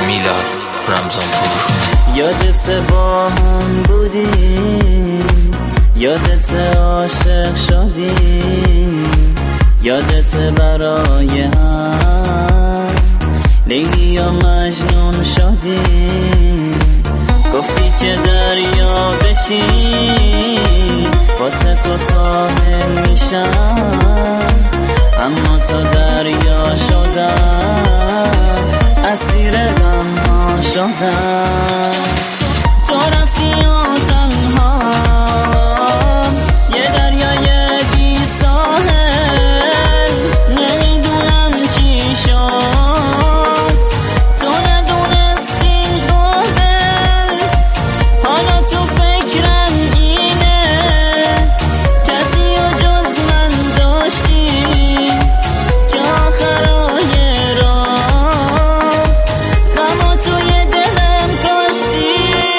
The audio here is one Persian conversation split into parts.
میلاد رمضانپور. یادت با هم بودیم، یادت عاشق شدیم، یادت برای هم لیلی و مجنون شدیم. گفتی که دریا بشی واسه تو ساحل میشم، اما تا دریا شدم اسیر غم ها شدم. تو رفتی و تنها یه دریای بی ساحل، نمیدونم چی شد، تو ندونستی قابل. حالا تو فکرم اینه کسی و جز من داشتی که آخرای راه غم توی دلم کاشتی.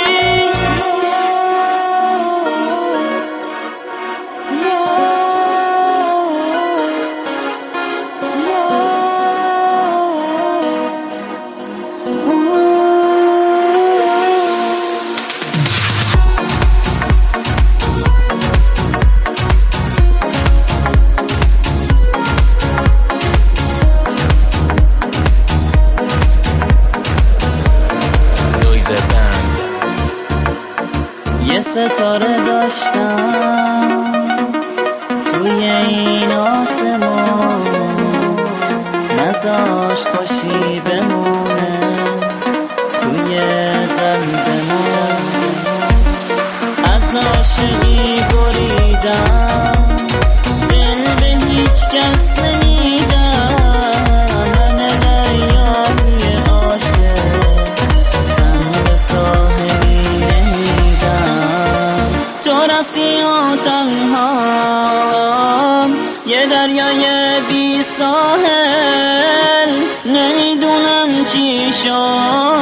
یه ستاره داشتم توی این آسمان، نذاشت خوشی بمونه توی قلب من. از عاشقی بریدم، دل به هیچ کس نمیدم. من دریای عاشق تن به ساحلی نمیدم. تو رفتی و تنها یه دریای بی ساحل، نمیدونم چی شد،